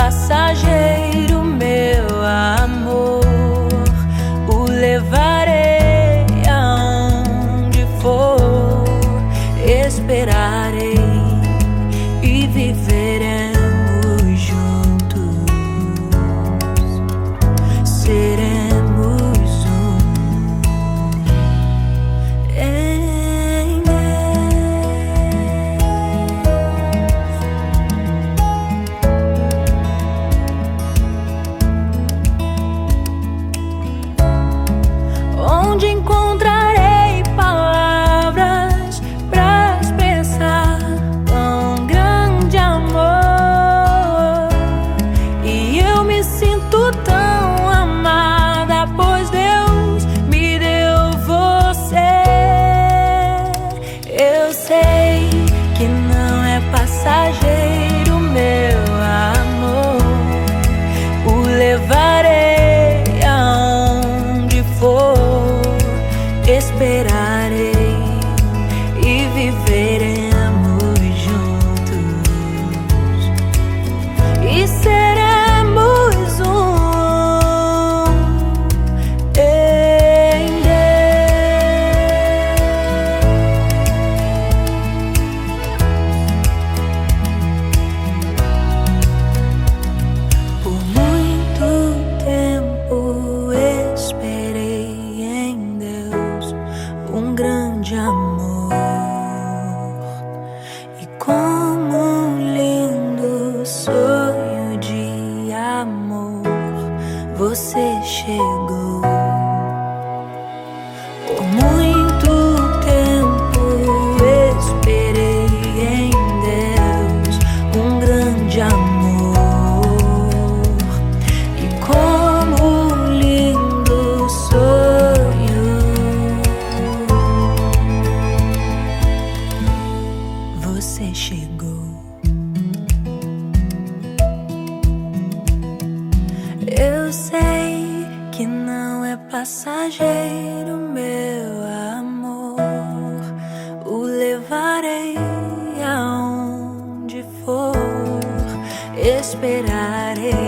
passageiro, meu amor. O levarei aonde for, esperarei e viveremos juntos. Seremos um em Deus. Onde encontrarei palavras pra expressar tão grande amor? E eu me sinto tão amada, pois Deus me deu você. Eu sei que não é passageiro, meu amor. O levarei aonde for, esperarei e viveremos juntos. E seremos um em Deus. Por muito tempo esperei em Deus um grande amor, e como um lindo sonho de amor você chegou. Por muito tempo esperei em Deus um grande amor, e como um lindo sonho você chegou. Eu sei que não é passageiro, meu amor. O levarei aonde for, esperarei